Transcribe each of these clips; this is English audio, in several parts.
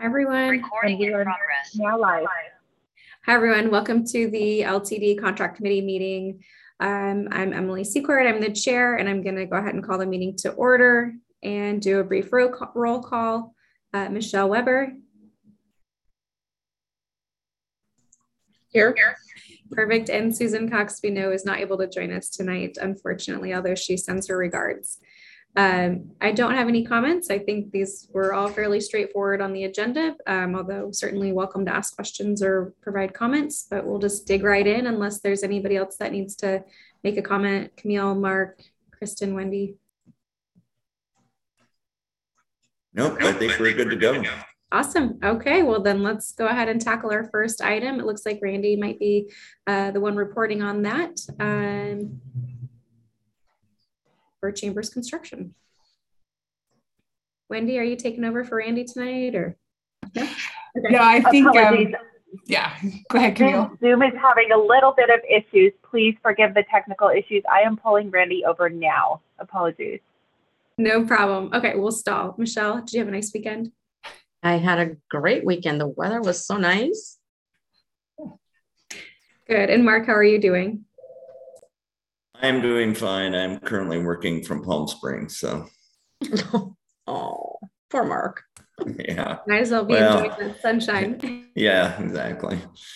Hi, everyone. Recording in progress. Now live. Hi, everyone. Welcome to the LTD Contract Committee meeting. I'm Emily Secord. I'm the chair, and I'm going to go ahead and call the meeting to order and do a brief roll call. Michelle Weber. Here. Perfect. And Susan Cox, we know, is not able to join us tonight, unfortunately, although she sends her regards. I don't have any comments. I think these were all fairly straightforward on the agenda, although certainly welcome to ask questions or provide comments, but we'll just dig right in unless there's anybody else that needs to make a comment. Camille, Mark, Kristen, Wendy. Nope, I think we're good to go. Awesome. Okay, well then let's go ahead and tackle our first item. It looks like Randy might be the one reporting on that. For Chambers Construction. Wendy, are you taking over for Randy tonight or? No, okay. No, I think, yeah, go ahead, Camille. Zoom is having a little bit of issues. Please forgive the technical issues. I am pulling Randy over now. Apologies. No problem. Okay, we'll stall. Michelle, did you have a nice weekend? I had a great weekend. The weather was so nice. Good. And Mark, how are you doing? I'm doing fine. I'm currently working from Palm Springs, so. Oh, poor Mark. Yeah. Might as well be enjoying the sunshine. Yeah, exactly.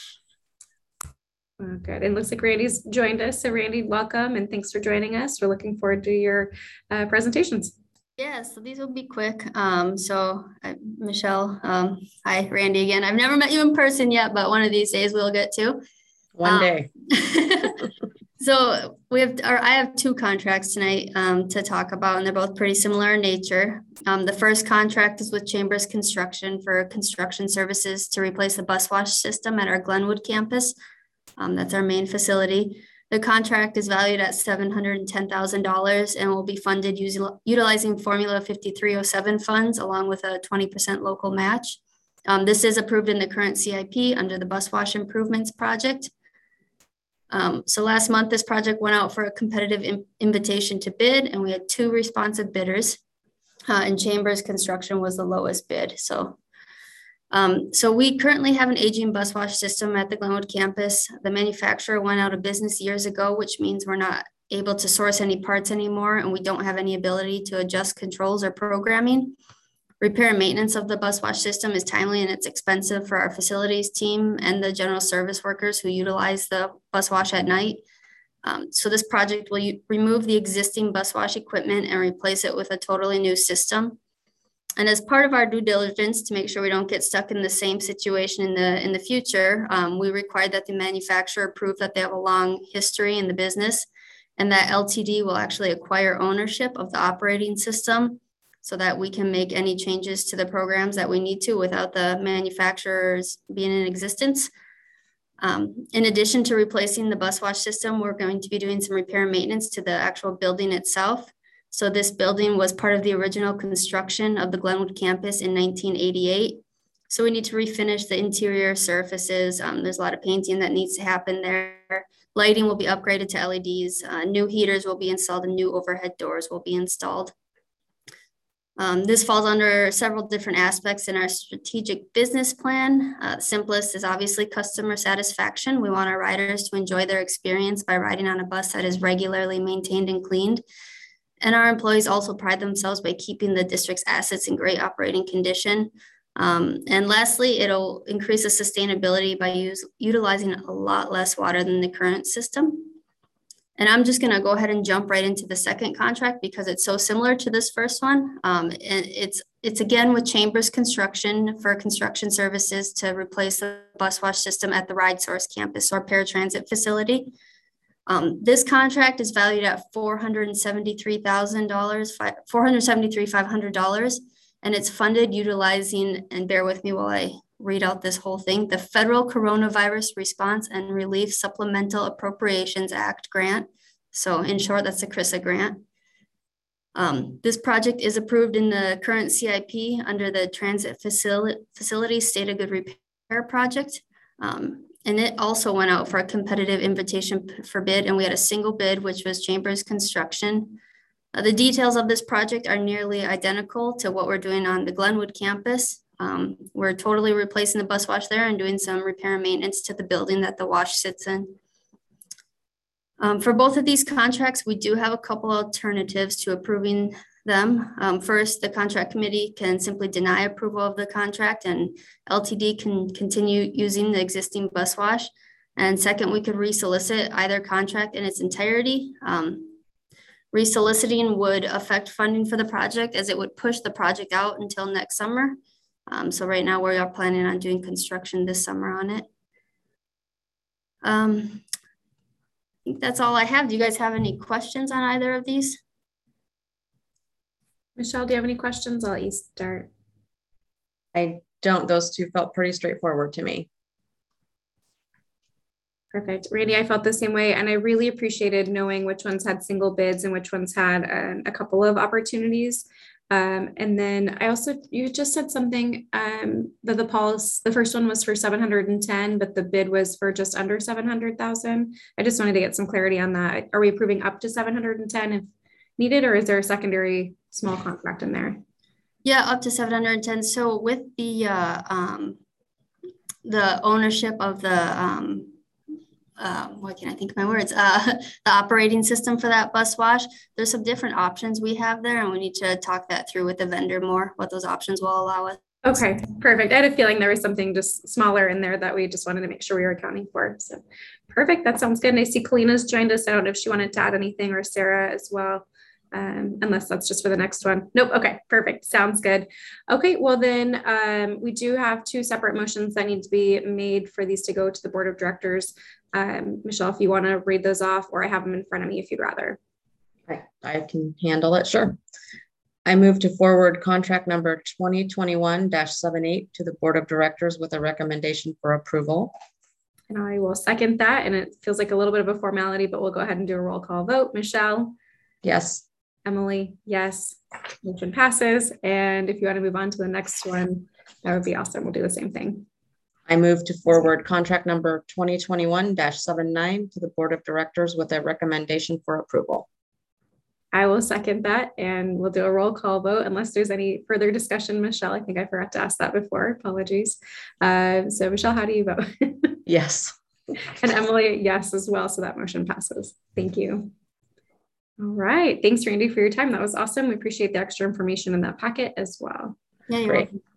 Oh, good. And looks like Randy's joined us. So Randy, welcome and thanks for joining us. We're looking forward to your presentations. Yeah, so these will be quick. Michelle, hi, Randy again. I've never met you in person yet, but one of these days we'll get to. One day. So I have two contracts tonight to talk about, and they're both pretty similar in nature. The first contract is with Chambers Construction for construction services to replace the bus wash system at our Glenwood campus. That's our main facility. The contract is valued at $710,000 and will be funded utilizing Formula 5307 funds along with a 20% local match. This is approved in the current CIP under the bus wash improvements project. So last month, this project went out for a competitive invitation to bid, and we had two responsive bidders, and Chambers Construction was the lowest bid. So we currently have an aging bus wash system at the Glenwood campus. The manufacturer went out of business years ago, which means we're not able to source any parts anymore, and we don't have any ability to adjust controls or programming. Repair and maintenance of the bus wash system is timely and it's expensive for our facilities team and the general service workers who utilize the bus wash at night. So this project will remove the existing bus wash equipment and replace it with a totally new system. And as part of our due diligence to make sure we don't get stuck in the same situation in the future, we require that the manufacturer prove that they have a long history in the business and that LTD will actually acquire ownership of the operating system, so that we can make any changes to the programs that we need to without the manufacturers being in existence. In addition to replacing the bus wash system, we're going to be doing some repair and maintenance to the actual building itself. So this building was part of the original construction of the Glenwood campus in 1988. So we need to refinish the interior surfaces. There's a lot of painting that needs to happen there. Lighting will be upgraded to LEDs. New heaters will be installed and new overhead doors will be installed. This falls under several different aspects in our strategic business plan. The simplest is obviously customer satisfaction. We want our riders to enjoy their experience by riding on a bus that is regularly maintained and cleaned. And our employees also pride themselves by keeping the district's assets in great operating condition. And lastly, it'll increase the sustainability by utilizing a lot less water than the current system. And I'm just going to go ahead and jump right into the second contract because it's so similar to this first one. And it's again with Chambers Construction for construction services to replace the bus wash system at the RideSource campus or paratransit facility. This contract is valued at $473,500, and it's funded utilizing, and bear with me while I read out this whole thing, the Federal Coronavirus Response and Relief Supplemental Appropriations Act grant. So in short, that's the CRRSA grant. This project is approved in the current CIP under the Transit Facility State of Good Repair project. And it also went out for a competitive invitation for bid, and we had a single bid, which was Chambers Construction. The details of this project are nearly identical to what we're doing on the Glenwood campus. We're totally replacing the bus wash there and doing some repair and maintenance to the building that the wash sits in. For both of these contracts, we do have a couple alternatives to approving them. First, the contract committee can simply deny approval of the contract and LTD can continue using the existing bus wash. And second, we could resolicit either contract in its entirety. Resoliciting would affect funding for the project as it would push the project out until next summer. So right now we are planning on doing construction this summer on it. I think that's all I have. Do you guys have any questions on either of these? Michelle, do you have any questions? I'll let you start. I don't. Those two felt pretty straightforward to me. Perfect. Randy, I felt the same way, and I really appreciated knowing which ones had single bids and which ones had a couple of opportunities. And then I also, you just said something that the first one was for 710, but the bid was for just under 700,000. I just wanted to get some clarity on that. Are we approving up to 710 if needed, or is there a secondary small contract in there? Yeah, up to 710. So with the ownership of the why can't I think of my words? The operating system for that bus wash. There's some different options we have there, and we need to talk that through with the vendor more, what those options will allow us. Okay, perfect. I had a feeling there was something just smaller in there that we just wanted to make sure we were accounting for. So perfect. That sounds good. And I see Kalina's joined us. I don't know if she wanted to add anything, or Sarah as well. Unless that's just for the next one. Nope. Okay, perfect. Sounds good. Okay, well then we do have two separate motions that need to be made for these to go to the board of directors. Michelle, if you want to read those off, or I have them in front of me if you'd rather. Okay, I can handle it. Sure. I move to forward contract number 2021-78 to the board of directors with a recommendation for approval. And I will second that. And it feels like a little bit of a formality, but we'll go ahead and do a roll call vote. Michelle? Yes. Emily? Yes. Motion passes. And if you want to move on to the next one, that would be awesome. We'll do the same thing. I move to forward contract number 2021-79 to the board of directors with a recommendation for approval. I will second that, and we'll do a roll call vote unless there's any further discussion. Michelle, I think I forgot to ask that before. Apologies. So Michelle, how do you vote? Yes. And Emily, yes, as well. So that motion passes. Thank you. All right. Thanks, Randy, for your time. That was awesome. We appreciate the extra information in that packet as well. Yeah, you're Great. welcome.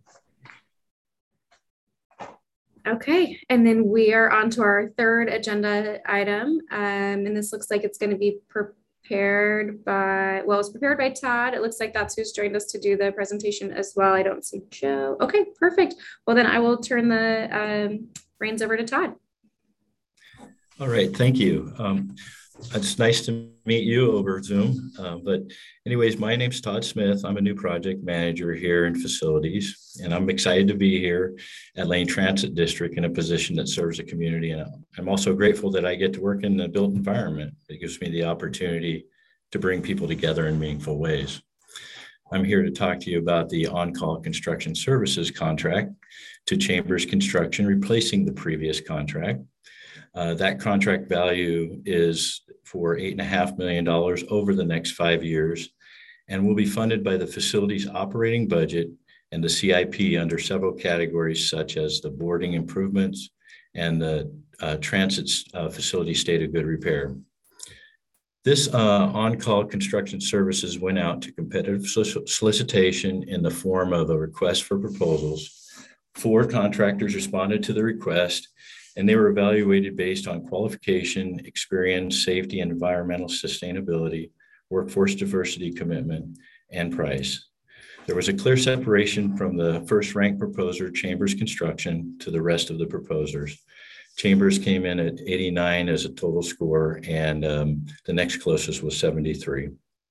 Okay, and then we are on to our third agenda item. And this looks like it's going to be prepared by, well, it's prepared by Todd. It looks like that's who's joined us to do the presentation as well. I don't see Joe. Okay, perfect. Well, then I will turn the reins over to Todd. All right, thank you. It's nice to meet you over Zoom. But anyways, my name's Todd Smith. I'm a new project manager here in facilities, and I'm excited to be here at Lane Transit District in a position that serves the community. And I'm also grateful that I get to work in the built environment. It gives me the opportunity to bring people together in meaningful ways. I'm here to talk to you about the on-call construction services contract to Chambers Construction, replacing the previous contract. That contract value is for $8.5 million over the next 5 years and will be funded by the facility's operating budget and the CIP under several categories such as the boarding improvements and the transit facility state of good repair. This on-call construction services went out to competitive solicitation in the form of a request for proposals. 4 contractors responded to the request, and they were evaluated based on qualification, experience, safety, and environmental sustainability, workforce diversity commitment, and price. There was a clear separation from the first ranked proposer, Chambers Construction, to the rest of the proposers. Chambers came in at 89 as a total score, and the next closest was 73.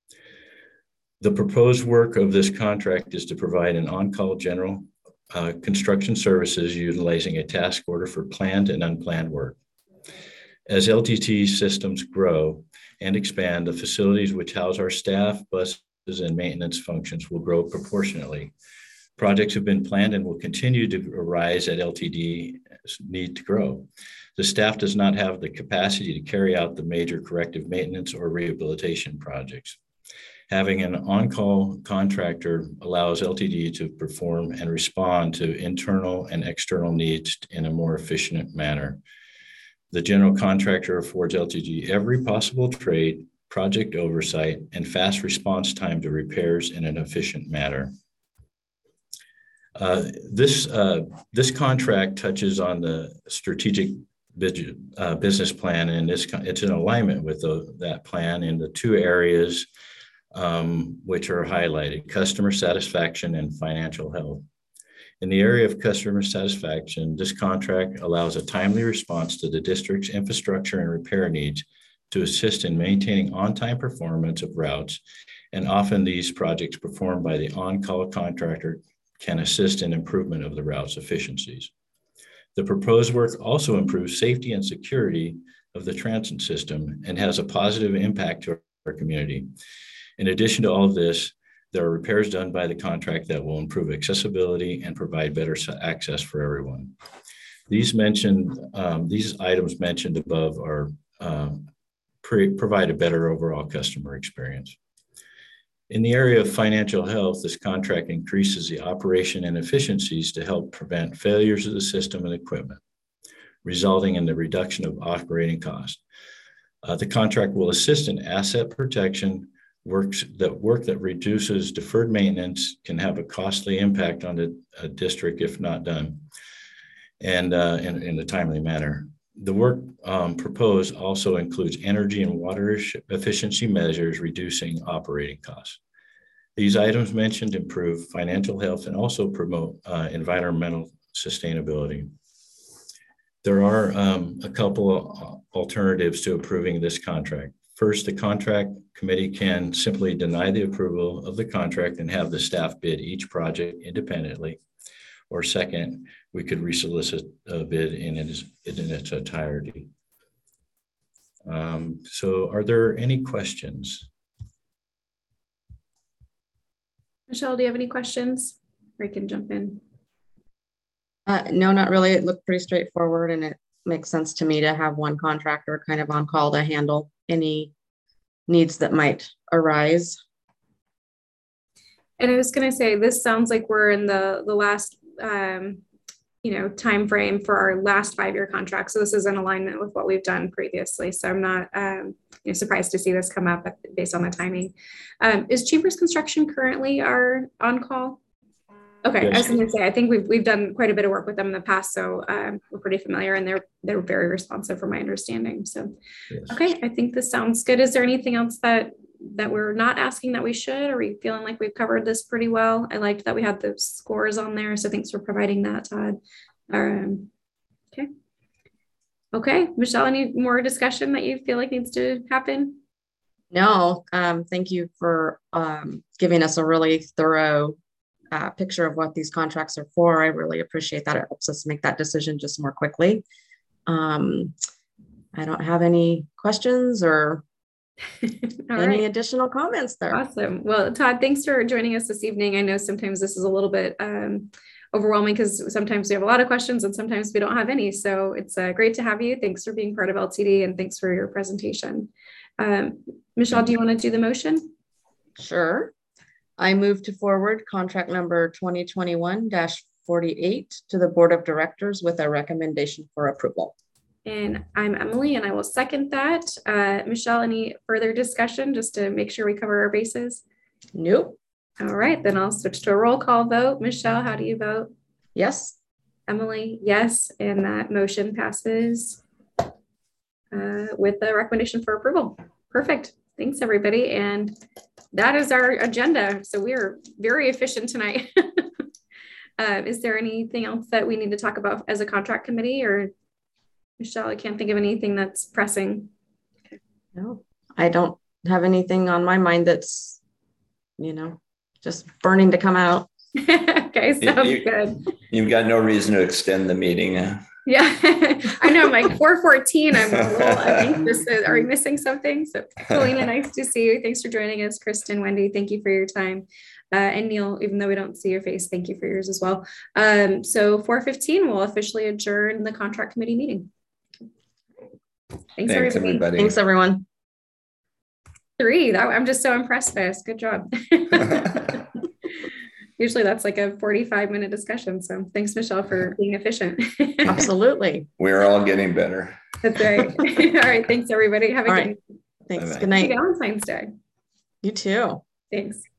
The proposed work of this contract is to provide an on-call general construction services utilizing a task order for planned and unplanned work. As LTT systems grow and expand, the facilities which house our staff, buses, and maintenance functions will grow proportionately. Projects have been planned and will continue to arise at LTD's need to grow. The staff does not have the capacity to carry out the major corrective maintenance or rehabilitation projects. Having an on-call contractor allows LTD to perform and respond to internal and external needs in a more efficient manner. The general contractor affords LTD every possible trade, project oversight, and fast response time to repairs in an efficient manner. This contract touches on the strategic business plan, and it's in alignment with that plan in the two areas which are highlighted: customer satisfaction and financial health. In the area of customer satisfaction, this contract allows a timely response to the district's infrastructure and repair needs to assist in maintaining on-time performance of routes, and often these projects performed by the on-call contractor can assist in improvement of the route's efficiencies. The proposed work also improves safety and security of the transit system and has a positive impact to our community. In addition to all of this, there are repairs done by the contract that will improve accessibility and provide better access for everyone. These items mentioned above are provide a better overall customer experience. In the area of financial health, this contract increases the operation and efficiencies to help prevent failures of the system and equipment, resulting in the reduction of operating costs. The contract will assist in asset protection. Work that reduces deferred maintenance can have a costly impact on the district if not done, and in a timely manner. The work proposed also includes energy and water efficiency measures, reducing operating costs. These items mentioned improve financial health and also promote environmental sustainability. There are a couple of alternatives to approving this contract. First, the contract committee can simply deny the approval of the contract and have the staff bid each project independently. Or second, we could resolicit a bid in its entirety. So are there any questions? Michelle, do you have any questions? Or I can jump in. No, not really. It looked pretty straightforward, and it makes sense to me to have one contractor kind of on call to handle any needs that might arise. And I was going to say, this sounds like we're in the last time frame for our last 5-year contract. So this is in alignment with what we've done previously. So I'm not surprised to see this come up based on the timing. Is Chambers Construction currently our on call? Okay, yes. I was going to say, I think we've done quite a bit of work with them in the past, so we're pretty familiar, and they're very responsive from my understanding. So, yes. Okay, I think this sounds good. Is there anything else that we're not asking that we should? Are we feeling like we've covered this pretty well? I liked that we had the scores on there, so thanks for providing that, Todd. Okay, Michelle, any more discussion that you feel like needs to happen? No, thank you for giving us a really thorough picture of what these contracts are for. I really appreciate that. It helps us make that decision just more quickly. I don't have any questions or any additional comments there. Awesome. Well, Todd, thanks for joining us this evening. I know sometimes this is a little bit overwhelming because sometimes we have a lot of questions and sometimes we don't have any. So it's great to have you. Thanks for being part of LTD, and thanks for your presentation. Michelle, do you want to do the motion? Sure. I move to forward contract number 2021-48 to the Board of Directors with a recommendation for approval. And I'm Emily, and I will second that. Michelle, any further discussion just to make sure we cover our bases? Nope. All right, then I'll switch to a roll call vote. Michelle, how do you vote? Yes. Emily, yes. And that motion passes with the recommendation for approval. Perfect. Thanks, everybody. And that is our agenda. So we are very efficient tonight. Is there anything else that we need to talk about as a contract committee, or Michelle, I can't think of anything that's pressing. No, I don't have anything on my mind that's, just burning to come out. Okay, sounds good. You've got no reason to extend the meeting. Yeah, I know. I'm like 4:14. I'm a little anxious. Are we missing something? So, Paulina, nice to see you. Thanks for joining us. Kristen, Wendy, thank you for your time. And Neil, even though we don't see your face, thank you for yours as well. So 4:15, we'll officially adjourn the contract committee meeting. Thanks everybody. Thanks, everyone. 3. I'm just so impressed by us. Good job. Usually that's like a 45-minute discussion. So thanks, Michelle, for being efficient. Absolutely. We're all getting better. That's right. All right. Thanks, everybody. Have a All good right. Thanks. Bye-bye. Good night. Valentine's Day. You too. Thanks.